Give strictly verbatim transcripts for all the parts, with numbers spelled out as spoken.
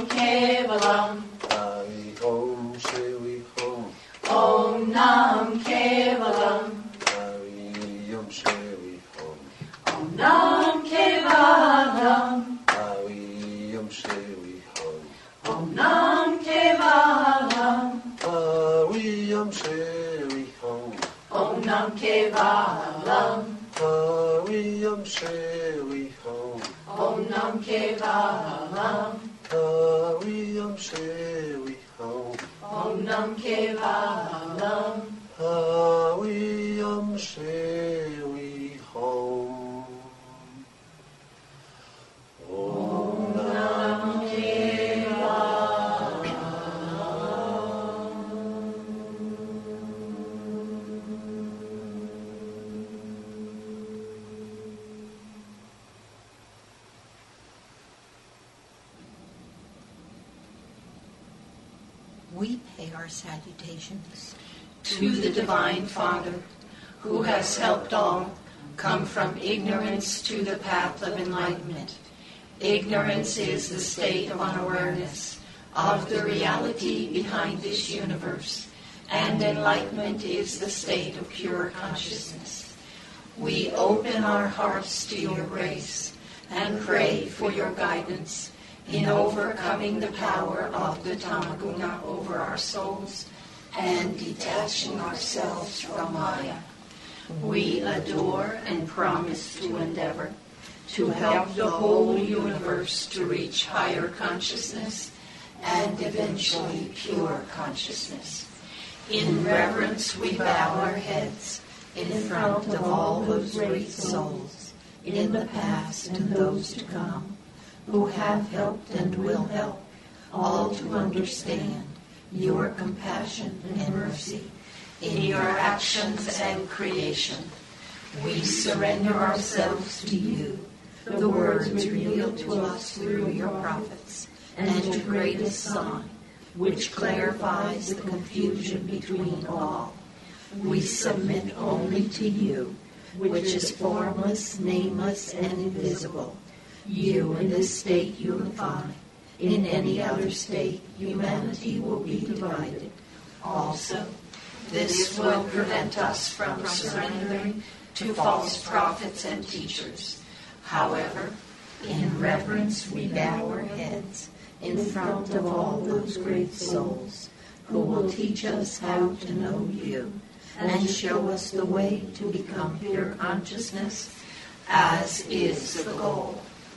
Nam Kevalam. Hari Om Shri Om. Om Nam Kevalam. Hari Om Shri Om. Om Nam Kevalam. Hari Om Shri Om. Om Nam Kevalam. Hari Om Shri Om. Om Nam Kevalam. Hari Om Shri Om. Om Nam Kevalam. Hari Om Shri Om. Om Nam Kevalam. Hari Om Shri Om. Om Nam We pay our salutations To the Divine Father, who has helped all come from ignorance to the path of enlightenment. Ignorance is the state of unawareness of the reality behind this universe, and enlightenment is the state of pure consciousness. We open our hearts to your grace and pray for your guidance in overcoming the power of the Tamaguna over our souls and detaching ourselves from Maya. We adore and promise to endeavor to help the whole universe to reach higher consciousness and eventually pure consciousness. In reverence we bow our heads in front of all those great souls in the past and those to come, who have helped and will help all to understand your compassion and mercy in your actions and creation. We surrender ourselves to you, the words revealed to us through your prophets, and your greatest sign, which clarifies the confusion between all. We submit only to you, which is formless, nameless, and invisible. You in this state unify. In any other state, humanity will be divided. Also, this will prevent us from surrendering to false prophets and teachers. However, in reverence we bow our heads in front of all those great souls who will teach us how to know you and show us the way to become pure consciousness, as is the goal.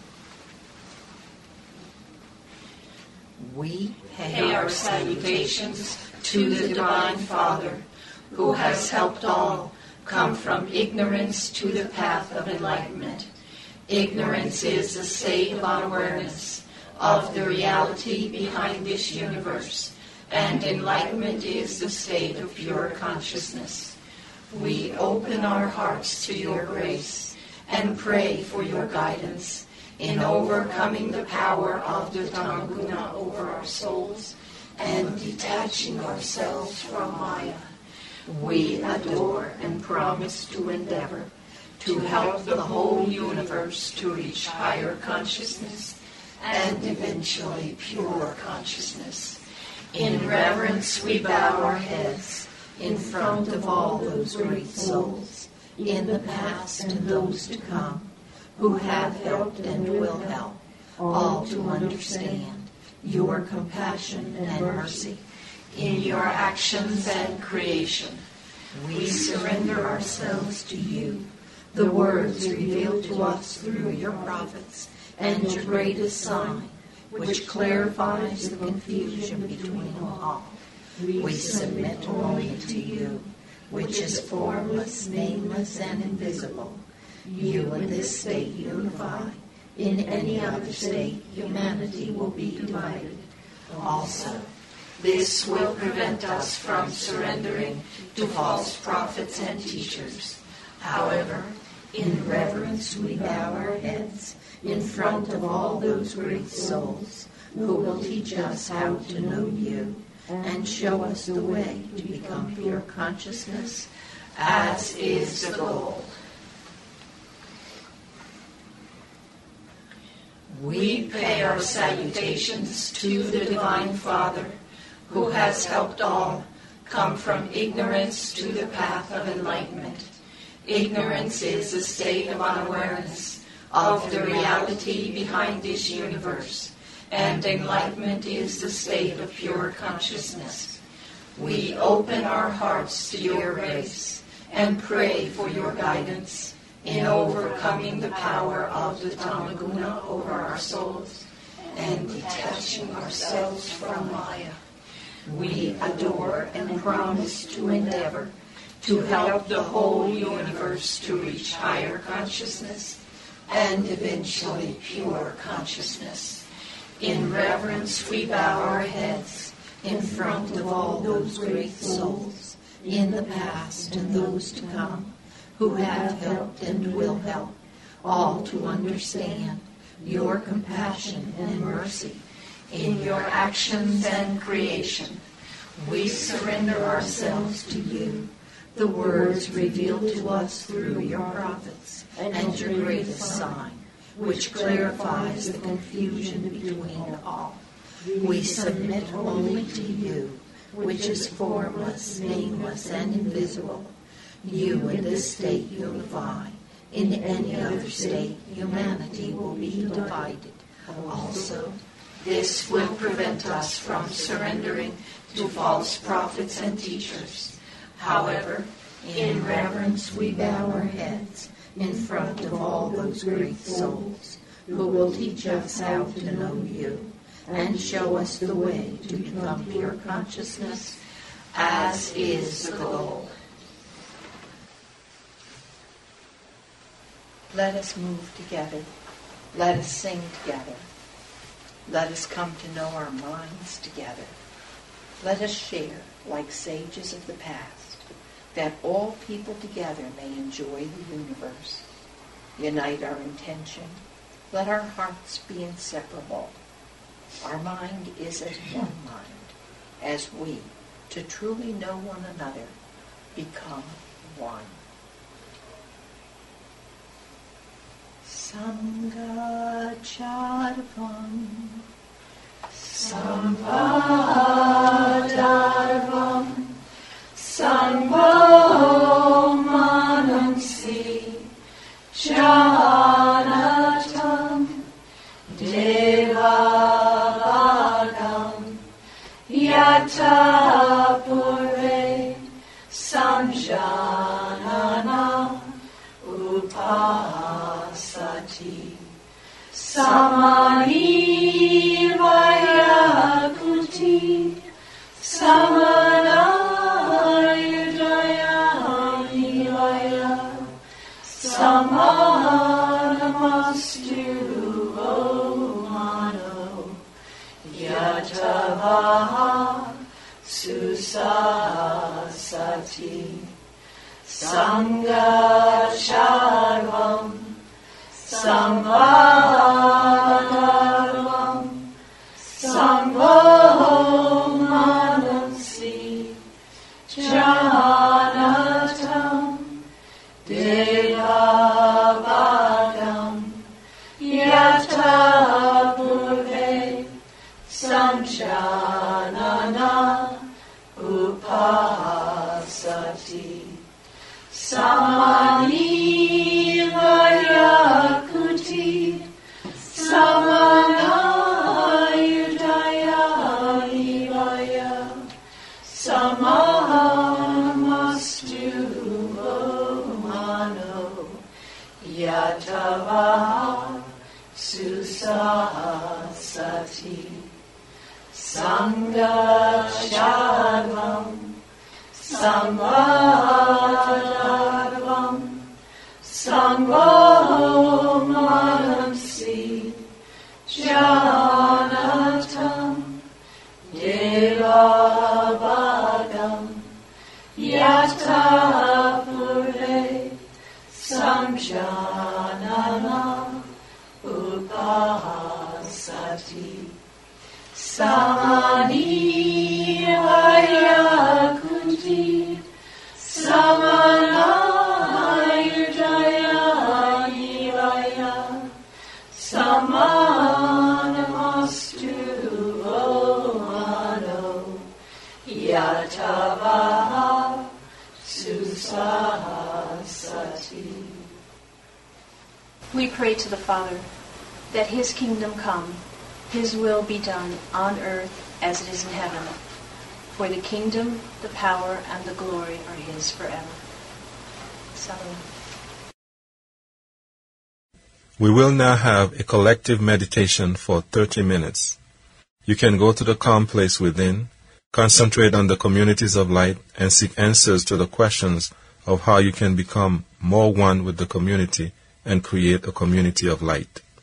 We Pay our salutations to the Divine Father, who has helped all come from ignorance to the path of enlightenment. Ignorance is the state of unawareness of the reality behind this universe, and enlightenment is the state of pure consciousness. We open our hearts to your grace and pray for your guidance in overcoming the power of the Tamaguna over our souls and detaching ourselves from Maya. We adore and promise to endeavor to help the whole universe to reach higher consciousness and eventually pure consciousness. In reverence we bow our heads in front of all those great souls in the past and those to come, who have helped and will help all to understand your compassion and mercy in your actions and creation. We surrender ourselves to you, the words revealed to us through your prophets, and your greatest sign, which clarifies the confusion between all. We submit only to you, which is formless, nameless, and invisible. You in this state unify. In any other state, humanity will be divided. Also, this will prevent us from surrendering to false prophets and teachers. However, in reverence we bow our heads in front of all those great souls who will teach us how to know you and show us the way to become pure consciousness, as is the goal. We pay our salutations to the Divine Father, who has helped all come from ignorance to the path of enlightenment. Ignorance is a state of unawareness of the reality behind this universe, and enlightenment is the state of pure consciousness. We open our hearts to your grace and pray for your guidance in overcoming the power of the Tamaguna over our souls and detaching ourselves from Maya. We adore and promise to endeavor to help the whole universe to reach higher consciousness and eventually pure consciousness. In reverence, we bow our heads in front of all those great souls in the past and those to come, who have helped and will help all to understand your compassion and mercy in your actions and creation. We surrender ourselves to you, the words revealed to us through your prophets, and your greatest sign, which clarifies the confusion between all. We submit only to you, which is formless, nameless, and invisible. You in this state unify. In any other state, humanity will be divided. Also, this will prevent us from surrendering to false prophets and teachers. However, in reverence we bow our heads in front of all those great souls who will teach us how to know you and show us the way to become pure consciousness, as is the goal. Let us move together. Let us sing together. Let us come to know our minds together. Let us share, like sages of the past, that all people together may enjoy the universe. Unite our intention. Let our hearts be inseparable. Our mind is as one mind, as we, to truly know one another, become one. Sangha Charvam, Sambhadarvam, Sambho Manansi, Janatam, Devagam, Yata Purve, Sanjanana, Upasati, Samani Vayakuti, Samanayudayani Vaya, Samanamastu Omano, Yatavaha Susasati, Sangha Charvam, Sambhadarvam, Sambho Manansi, Janatam, Devagam, Yata Purve, Sanjanana, Upasati, Samani Vayakuti, Samanayudayani Vaya, Samamastu Omano, Yatavaha Susasati, Sangha Charvam, Sambhadarvam, Sambho Manansi, Janatam, Devagam, Yata Purve, Samjanana, Upasati, Samani Vayakuti, Samanayudayani Vaya, Sama Vatavaha Susahasati. We pray to the Father that his kingdom come, his will be done on earth as it is in heaven. For the kingdom, the power, and the glory are his forever. Salam. We will now have a collective meditation for thirty minutes. You can go to the calm place within, concentrate on the communities of light, and seek answers to the questions of how you can become more one with the community and create a community of light.